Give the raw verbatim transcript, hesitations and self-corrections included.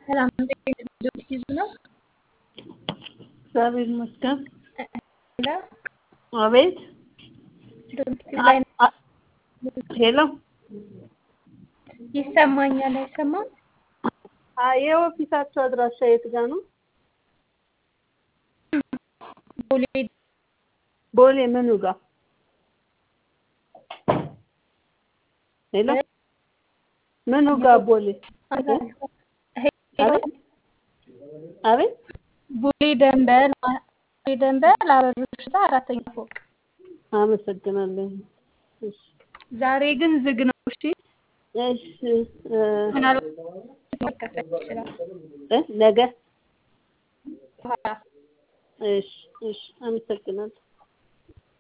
ሰላም እንዴት ነው? እግዚአብሔር ይመስገን። ሄሎ አቤት። ላይ ሄሎ ይሰማኛል አይሰማም? አይ የኦፊሳችሁ አድራሻ የት ጋር ነው? ቦሌ ቦሌ ምኑ ጋር? ሄሎ ምኑ ጋር ቦሌ? አቤት አቤት ቦሌ ደንበል ቦሌ ደንበል አበሮች አራተኛ ፎቅ። አመሰግናለሁ። እሺ ዛሬ ግን ዝግ ነው። እሺ እሺ ምናልባት መከፈት ይችላል እ ነገ በኋላ። እሺ እሺ አመሰግናለሁ።